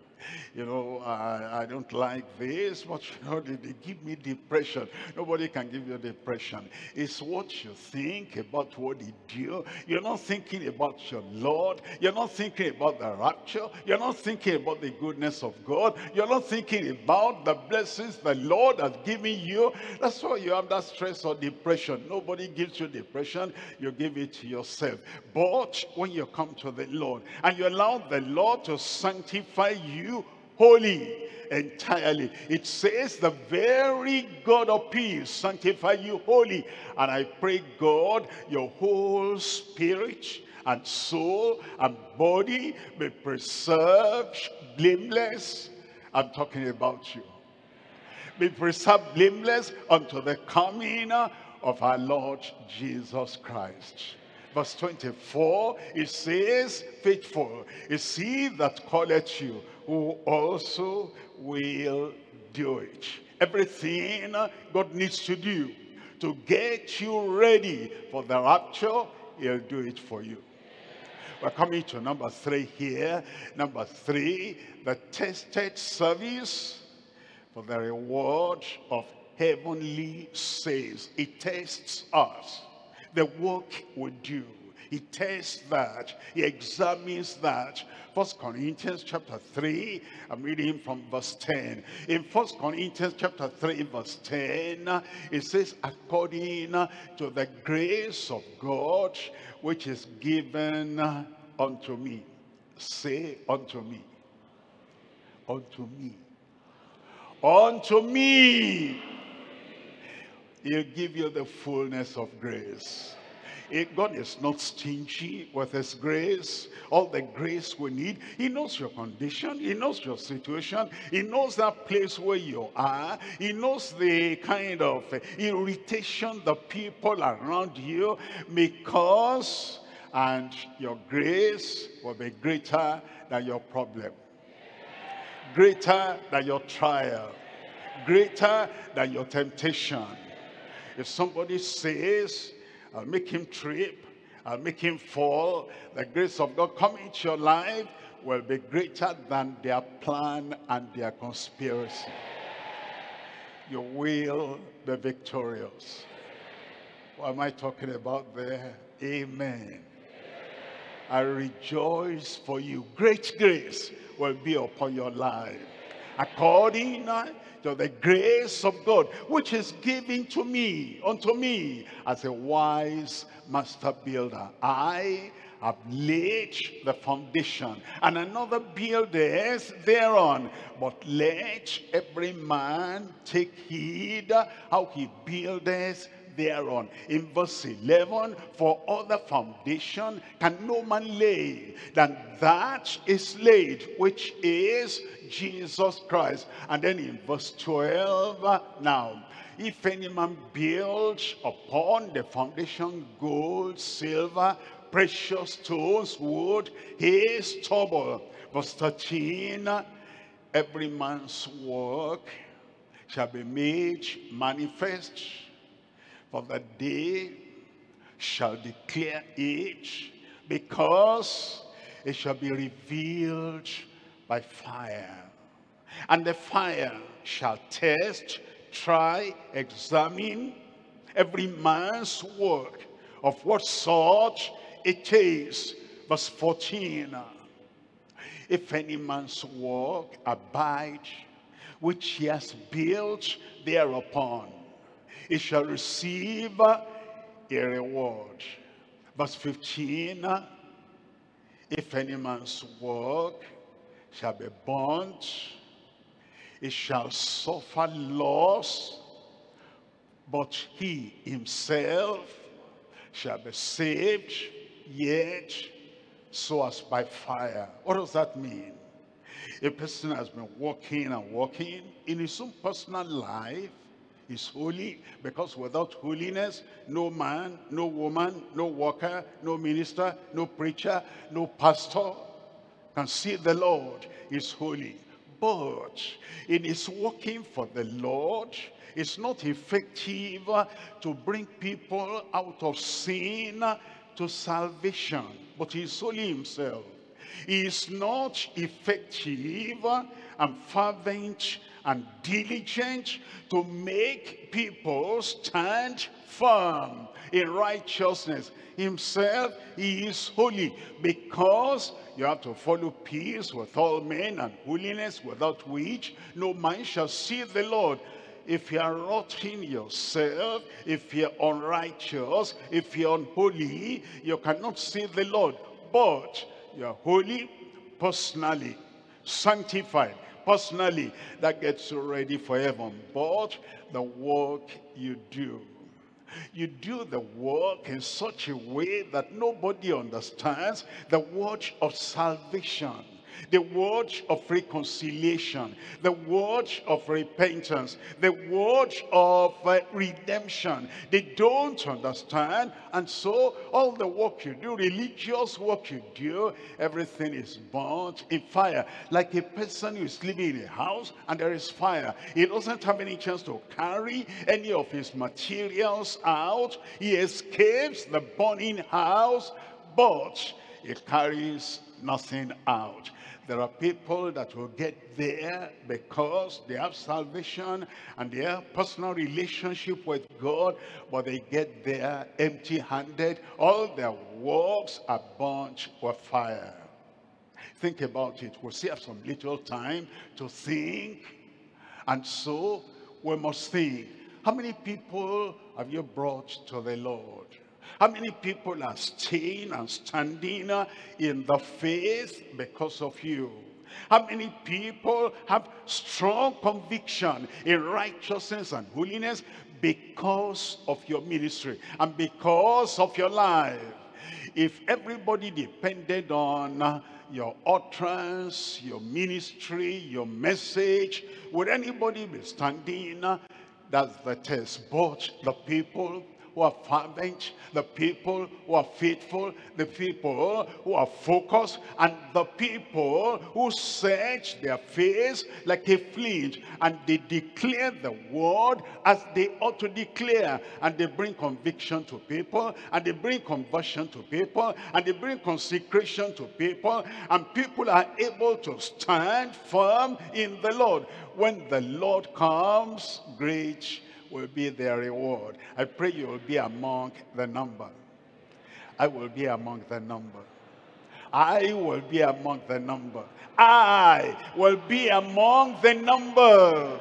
You know, I, I don't like this, but you know, they, they give me depression. Nobody can give you depression. It's what you think about what they do. You're not thinking about your Lord. You're not thinking about the rapture. You're not thinking about the goodness of God. You're not thinking about the blessings the Lord has given you. That's why you have that stress or depression. Nobody gives you depression. You give it to yourself. But when you come to the Lord and you allow the Lord to sanctify you holy entirely, it says the very God of peace sanctify you holy. And I pray, God, your whole spirit and soul and body be preserved blameless. I'm talking about you. Be preserved blameless unto the coming of our Lord Jesus Christ. Verse twenty-four, it says, faithful is he that calleth you, who also will do it. Everything God needs to do to get you ready for the rapture, he'll do it for you. We're coming to number three here. Number three, the tested service for the reward of heavenly saints. It tests us. The work we do, he tests that, he examines that. First Corinthians chapter three, I'm reading from verse ten. In First Corinthians chapter three, verse ten, it says, according to the grace of God, which is given unto me. Say, unto me. Unto me. Unto me. He'll give you the fullness of grace. It, God is not stingy with his grace. All the grace we need. He knows your condition. He knows your situation. He knows that place where you are. He knows the kind of irritation the people around you may cause. And your grace will be greater than your problem. Greater than your trial. Greater than your temptation. If somebody says, I'll make him trip, I'll make him fall, the grace of God coming into your life will be greater than their plan and their conspiracy. You will be victorious. What am I talking about there? Amen. I rejoice for you. Great grace will be upon your life. According to the grace of God, which is given to me, unto me, as a wise master builder. I have laid the foundation, and another buildeth thereon. But let every man take heed how he buildeth thereon. In verse eleven, for other foundation can no man lay than that is laid, which is Jesus Christ. And then in verse twelve, now, if any man build upon the foundation gold, silver, precious stones, wood, hay, stubble. Verse thirteen, every man's work shall be made manifest, for the day shall declare it, because it shall be revealed by fire. And the fire shall test, try, examine every man's work, of what sort it is. Verse fourteen, if any man's work abide, which he has built thereupon, he shall receive a reward. Verse fifteen, If any man's work shall be burnt, he shall suffer loss, but he himself shall be saved, yet so as by fire. What does that mean? A person has been walking and walking in his own personal life. Is holy, because without holiness, no man, no woman, no worker, no minister, no preacher, no pastor can see the Lord. Is holy. But in his working for the Lord, it's not effective to bring people out of sin to salvation, but he's holy himself. He is not effective and fervent and diligent to make people stand firm in righteousness. Himself, he is holy, because you have to follow peace with all men and holiness, without which no man shall see the Lord. If you are rotting yourself, if you're unrighteous, if you're unholy, you cannot see the Lord. But you're holy personally, sanctified personally, that gets you ready for heaven. But the work you do, you do the work in such a way that nobody understands the word of salvation, the word of reconciliation, the word of repentance, the word of uh, redemption. They don't understand, and so all the work you do, religious work you do, everything is burnt in fire. Like a person who is living in a house and there is fire. He doesn't have any chance to carry any of his materials out. He escapes the burning house, but he carries nothing out. There are people that will get there because they have salvation and they have personal relationship with God, but they get there empty-handed. All their works are burnt with fire. Think about it. We'll still have some little time to think. And so we must think. How many people have you brought to the Lord? How many people are staying and standing in the faith because of you? How many people have strong conviction in righteousness and holiness because of your ministry and because of your life? If everybody depended on your utterance, your ministry, your message, would anybody be standing? That's the test. But the people who are fervent, the people who are faithful, the people who are focused, and the people who set their face like a flint, and they declare the word as they ought to declare, and they bring conviction to people, and they bring conversion to people, and they bring consecration to people, and people are able to stand firm in the Lord. When the Lord comes, great will be their reward. I pray you will be among the number. I will be among the number. I will be among the number. I will be among the number.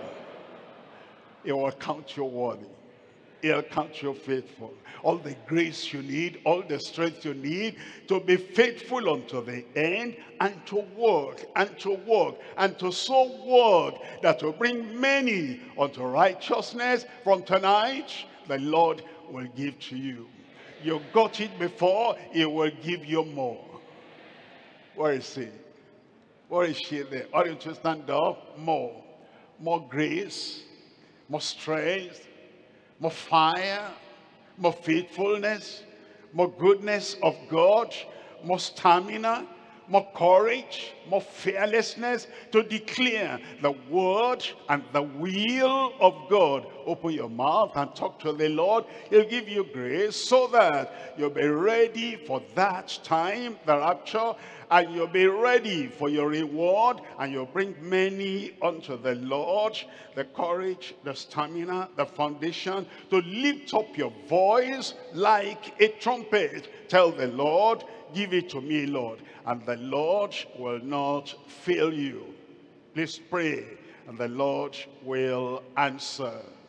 It will count you worthy. He'll count you faithful. All the grace you need, all the strength you need to be faithful unto the end, and to work, and to work, and to so work that will bring many unto righteousness. From tonight, the Lord will give to you. You got it before, he will give you more. Where is he? Where is she there? Why don't you stand up? More. More grace, more strength, more fire, more faithfulness, more goodness of God, more stamina, more courage, more fearlessness to declare the word and the will of God. Open your mouth and talk to the Lord. He'll give you grace so that you'll be ready for that time, the rapture, and you'll be ready for your reward, and you'll bring many unto the Lord. The courage, the stamina, the foundation to lift up your voice like a trumpet. Tell the Lord, give it to me, Lord, and the Lord will not fail you. Please pray, and the Lord will answer.